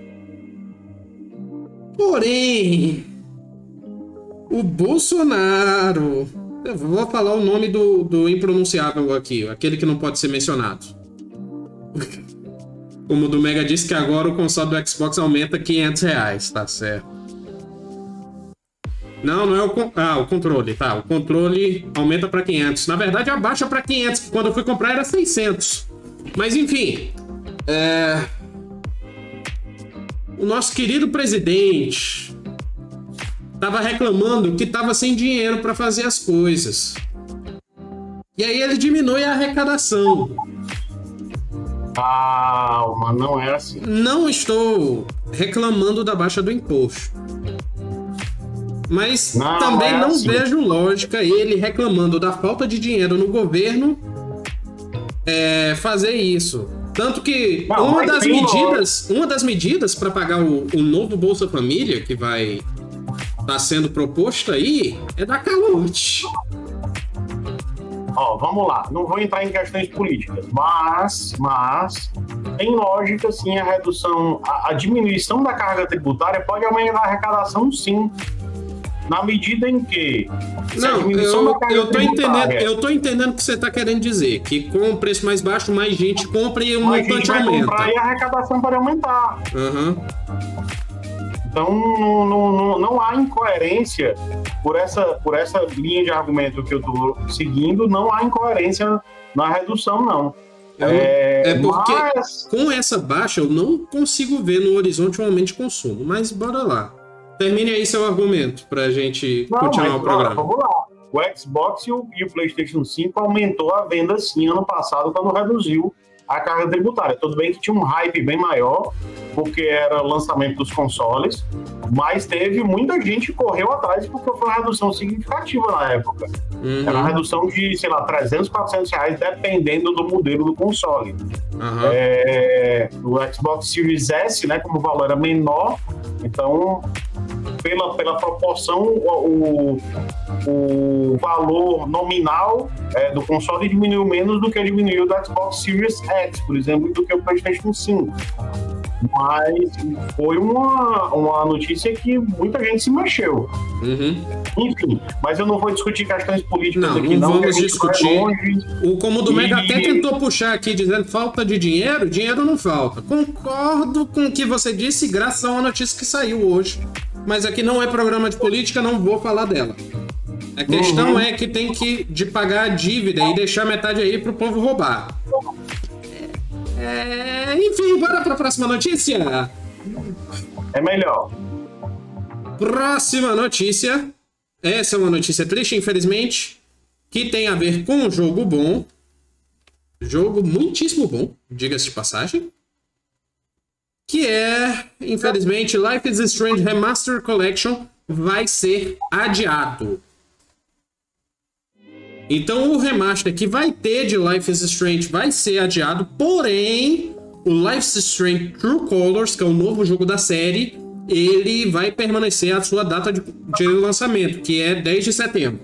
Porém, o Bolsonaro... Eu vou falar o nome do, do impronunciável aqui, aquele que não pode ser mencionado. Como o do Mega disse que agora o console do Xbox aumenta quinhentos reais, tá certo. Não, não é o... Ah, o controle, tá. O controle aumenta para quinhentos. Na verdade, abaixa para quinhentos. Quando eu fui comprar era seiscentos. Mas, enfim. É... O nosso querido presidente tava reclamando que tava sem dinheiro para fazer as coisas. E aí ele diminui a arrecadação. Calma, não é assim. Não estou reclamando da baixa do imposto. Mas não, também é não assim. Vejo lógica ele reclamando da falta de dinheiro no governo é, fazer isso. Tanto que não, uma, das medidas, uma das medidas para pagar o, o novo Bolsa Família, que vai estar tá sendo proposto aí, é da calote. Ó, vamos lá, não vou entrar em questões políticas, mas, mas tem lógica sim a redução, a, a diminuição da carga tributária pode aumentar a arrecadação sim, na medida em que... Não, eu, eu, tô entendendo, eu tô entendendo o que você tá querendo dizer, que com o preço mais baixo, mais gente compra e o montante aumenta. Mais gente vai comprar e a arrecadação pode aumentar. Uhum. Então, não, não, não há incoerência por essa, por essa linha de argumento que eu estou seguindo, não há incoerência na redução, não. Eu, é, é porque mas... com essa baixa eu não consigo ver no horizonte um aumento de consumo, mas bora lá. Termine aí seu argumento para a gente não, continuar mas, o programa. Vamos lá. O Xbox e o, e o PlayStation cinco aumentou a venda sim ano passado quando reduziu a carga tributária. Tudo bem que tinha um hype bem maior, porque era o lançamento dos consoles, mas teve muita gente que correu atrás porque foi uma redução significativa na época. Uhum. Era uma redução de, sei lá, trezentos, quatrocentos reais, dependendo do modelo do console. Uhum. É, o Xbox Series S, né, como o valor era menor, então, pela, pela proporção, o, o valor nominal é, do console diminuiu menos do que diminuiu do Xbox Series X, por exemplo, do que o PlayStation cinco. Mas foi uma, uma notícia que muita gente se mexeu. Uhum. Enfim, mas eu não vou discutir questões políticas não, aqui, não. Não vamos discutir. O Comodo e... Mega até tentou puxar aqui, dizendo falta de dinheiro. Dinheiro não falta. Concordo com o que você disse, graças a uma notícia que saiu hoje. Mas aqui não é programa de política, não vou falar dela. A questão uhum. é que tem que de pagar a dívida e deixar metade aí pro povo roubar. É, enfim, bora para a próxima notícia. É melhor. Próxima notícia. Essa é uma notícia triste, infelizmente, que tem a ver com um jogo bom. Jogo muitíssimo bom, diga-se de passagem. Que é, infelizmente, Life is Strange Remastered Collection vai ser adiado. Então o remaster que vai ter de Life is Strange vai ser adiado, porém o Life is Strange True Colors, que é o novo jogo da série, ele vai permanecer a sua data de, de lançamento, que é dez de setembro.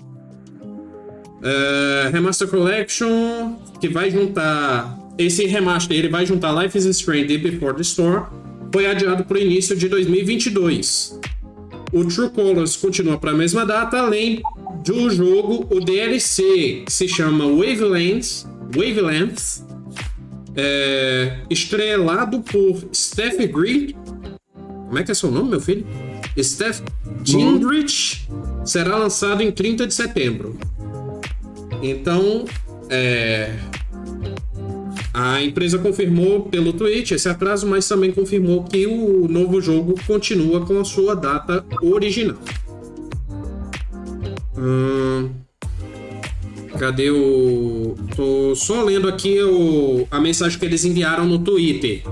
Uh, remaster Collection, que vai juntar... Esse remaster ele vai juntar Life is Strange e Before the Storm, foi adiado para o início de dois mil e vinte e dois. O True Colors continua para a mesma data, além do jogo, o D L C, que se chama Wavelengths, Wavelengths é, estrelado por Steph Green. Como é que é seu nome, meu filho? Steph Gingrich será lançado em trinta de setembro. Então, é, a empresa confirmou pelo tweet esse atraso, mas também confirmou que o novo jogo continua com a sua data original. Hum, cadê o... Tô só lendo aqui o... a mensagem que eles enviaram no Twitter.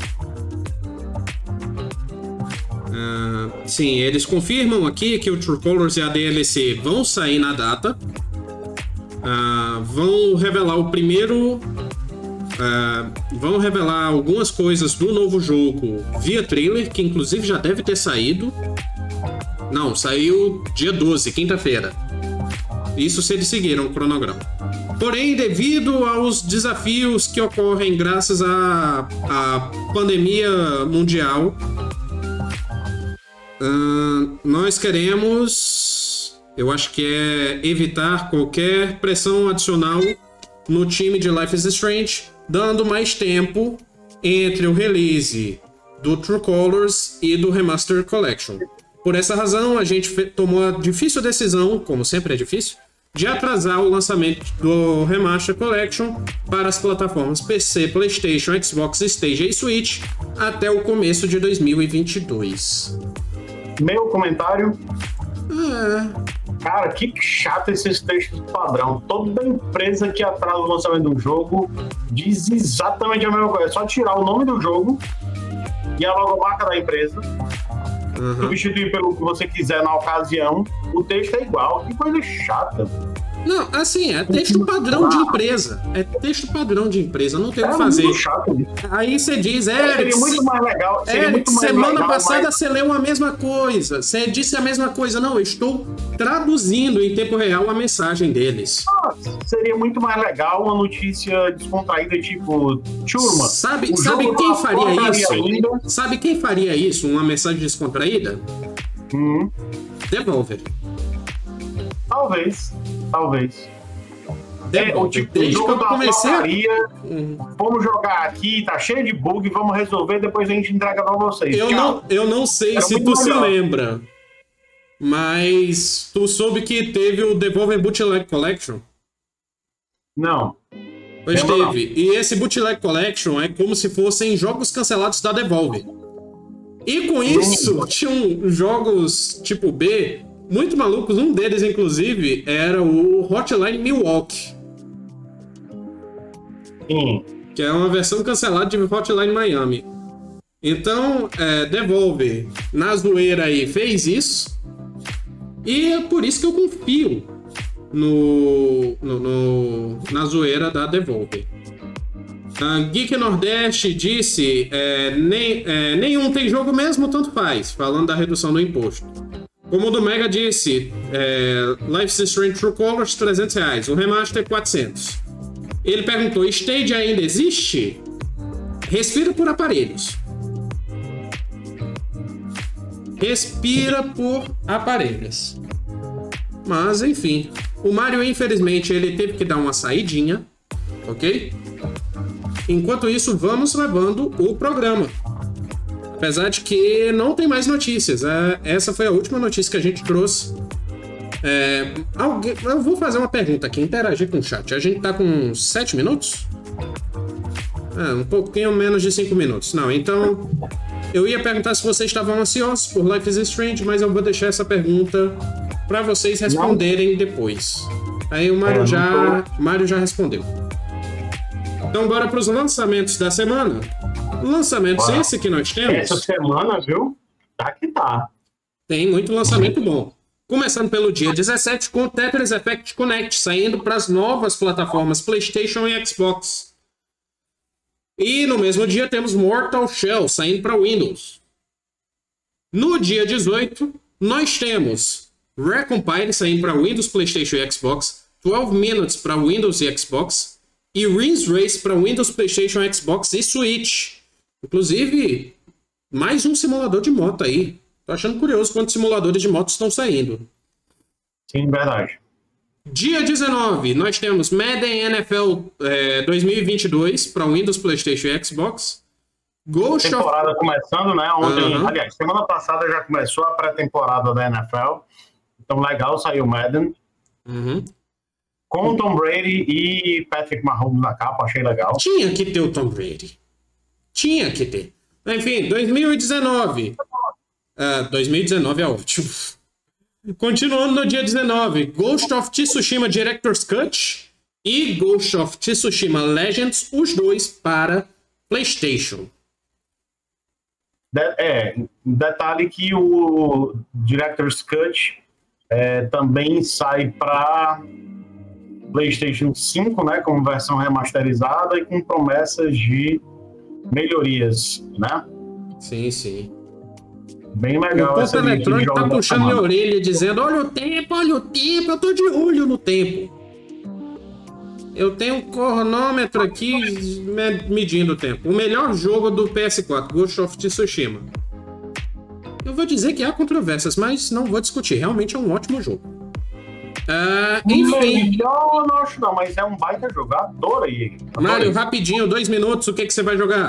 Uh, sim, eles confirmam aqui que o True Colors e a D L C vão sair na data. Uh, vão revelar o primeiro... Uh, vão revelar algumas coisas do novo jogo via trailer, que inclusive já deve ter saído. Não, saiu dia doze, quinta-feira. Isso se eles seguiram o cronograma. Porém, devido aos desafios que ocorrem graças à, à pandemia mundial, uh, nós queremos, eu acho que é evitar qualquer pressão adicional no time de Life is Strange, dando mais tempo entre o release do True Colors e do Remastered Collection. Por essa razão, a gente tomou a difícil decisão, como sempre é difícil, de atrasar o lançamento do Remastered Collection para as plataformas P C, PlayStation, Xbox, Stadia e Switch até o começo de dois mil e vinte e dois. Meu comentário... É... Cara, que chato esses textos padrão. Toda empresa que atrasa o lançamento do jogo diz exatamente a mesma coisa. É só tirar o nome do jogo e a logomarca da empresa, uhum. substituir pelo que você quiser na ocasião. O texto é igual. Que coisa chata. Não, assim, é texto padrão de empresa. É texto padrão de empresa, não tem o que fazer. Muito chato isso. Aí você diz, Eric, seria muito mais legal. Seria Eric, muito mais semana legal, passada mas... você leu a mesma coisa. Você disse a mesma coisa. Não, eu estou traduzindo em tempo real a mensagem deles. Ah, seria muito mais legal uma notícia descontraída, tipo, turma. Sabe, sabe quem faria isso? Ainda. Sabe quem faria isso? Uma mensagem descontraída? Hum. Devolver. Talvez, talvez. É, o tipo, desde que eu comecei a... Hum. Vamos jogar aqui, tá cheio de bug, vamos resolver, depois a gente entrega pra vocês. Eu, não, eu não sei Era se tu melhor. se lembra, mas tu soube que teve o Devolver Bootleg Collection? Não. Pois teve. Não. E esse Bootleg Collection é como se fossem jogos cancelados da Devolver. E com isso, hum. tinham jogos tipo B... muito malucos, um deles, inclusive, era o Hotline Milwaukee. Sim. Que é uma versão cancelada de Hotline Miami. Então, é, Devolver, na zoeira aí, fez isso. E é por isso que eu confio no, no, no, na zoeira da Devolver. A Geek Nordeste disse, é, nem, é, nenhum tem jogo mesmo, tanto faz, falando da redução do imposto. Como o do Mega disse, é, Life is Strange True Colors, trezentos reais. O Remaster, quatrocentos. Ele perguntou, Stadia ainda existe? Respira por aparelhos. Respira por aparelhos. Mas, enfim. O Mario, infelizmente, ele teve que dar uma saidinha. Ok? Enquanto isso, vamos levando o programa. Apesar de que não tem mais notícias. É, essa foi a última notícia que a gente trouxe. É, alguém, eu vou fazer uma pergunta aqui, interagir com o chat. A gente tá com sete minutos? É, um pouquinho menos de cinco minutos. Não, então... Eu ia perguntar se vocês estavam ansiosos por Life is Strange, mas eu vou deixar essa pergunta para vocês responderem não. depois. Aí o Mário, é, já, tô... Mário já respondeu. Então bora para os lançamentos da semana. Lançamentos Uau. esse que nós temos. Essa semana, viu? Tá que tá. Tem muito lançamento bom. Começando pelo dia dezessete com Tetris Effect Connect, saindo para as novas plataformas PlayStation e Xbox. E no mesmo dia temos Mortal Shell, saindo para Windows. No dia dezoito, nós temos Recompile, saindo para Windows, PlayStation e Xbox. doze Minutes para Windows e Xbox. E Rings Race para Windows, PlayStation, Xbox e Switch. Inclusive, mais um simulador de moto aí. Tô achando curioso quantos simuladores de moto estão saindo. Sim, verdade. Dia dezenove, nós temos Madden N F L é, dois mil e vinte e dois para Windows, PlayStation e Xbox. Ghost temporada of... começando, né? Ontem, Uhum. aliás, semana passada já começou a pré-temporada da N F L. Então, legal, saiu o Madden. Uhum. Com Tom Brady e Patrick Mahomes na capa, achei legal. Tinha que ter o Tom Brady. Tinha que ter. Enfim, dois mil e dezenove. Uh, dois mil e dezenove é ótimo. Continuando no dia dezenove, Ghost of Tsushima Director's Cut e Ghost of Tsushima Legends, os dois para PlayStation. De, é, detalhe que o Director's Cut é, também sai para PlayStation cinco, né, como versão remasterizada e com promessas de melhorias, né? Sim, sim. Bem legal. O ponto eletrônico tá puxando minha orelha, dizendo: olha o tempo, olha o tempo, eu tô de olho no tempo. Eu tenho um cronômetro aqui medindo o tempo. O melhor jogo do P S quatro, Ghost of Tsushima. Eu vou dizer que há controvérsias, mas não vou discutir. Realmente é um ótimo jogo. Uh, enfim. Melhor não acho não, mas é um baita jogo. Adoro aí. Mário, rapidinho, dois minutos, o que, que você vai jogar?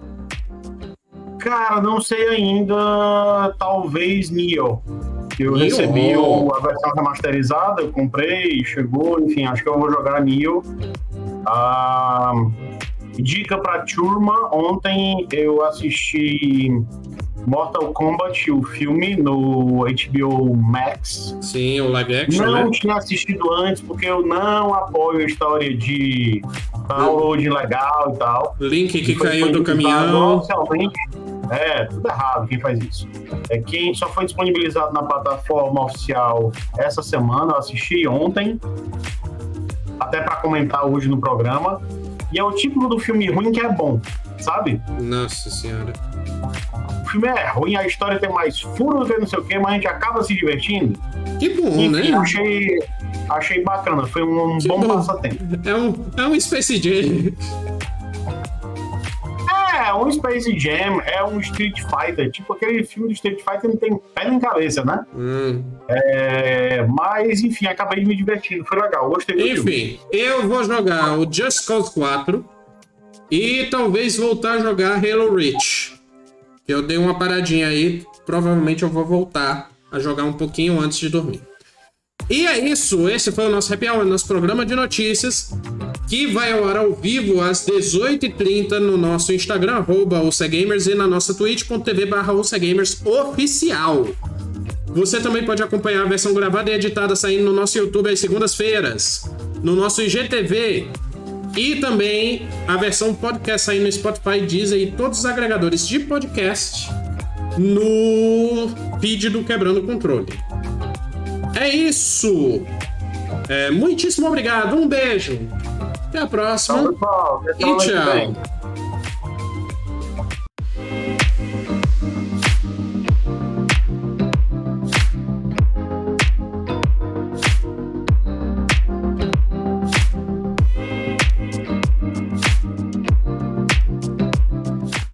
Cara, não sei ainda. Talvez Nioh. Eu Nioh. recebi o, a versão remasterizada, eu comprei, chegou, enfim, acho que eu vou jogar Nioh. Ah, dica pra turma, ontem eu assisti Mortal Kombat, o filme, no H B O Max. Sim, o live action, não né? tinha assistido antes, porque eu não apoio a história de download legal e tal. Link que foi caiu do caminhão. Oficialmente. É, tudo errado quem faz isso. É quem só foi disponibilizado na plataforma oficial essa semana, eu assisti ontem, até para comentar hoje no programa. E é o tipo do filme ruim que é bom, sabe? Nossa senhora. O filme é ruim, a história tem mais furo do que não sei o quê, mas a gente acaba se divertindo. Que bom, Enfim, né? achei, achei bacana, foi um Que bom, bom. passatempo. É um, é um Space Jam. É, um Space Jam, é um Street Fighter, tipo aquele filme do Street Fighter não tem pé nem cabeça, né? Hum. É, mas, enfim, acabei me divertindo, foi legal, gostei do filme. Enfim, eu vou jogar o Just Cause quatro e talvez voltar a jogar Halo Reach. Eu dei uma paradinha aí, provavelmente eu vou voltar a jogar um pouquinho antes de dormir. E é isso, esse foi o nosso Happy Hour, nosso programa de notícias, que vai ao ar ao vivo às dezoito e trinta no nosso Instagram, arroba OceGamers, e na nossa twitch.tv barra OceGamers oficial. Você também pode acompanhar a versão gravada e editada saindo no nosso YouTube às segundas-feiras, no nosso I G T V, e também a versão podcast saindo no Spotify, Deezer e todos os agregadores de podcast no feed do Quebrando o Controle. É isso! É, muitíssimo obrigado, um beijo, até a próxima Tchau, pessoal. e tchau!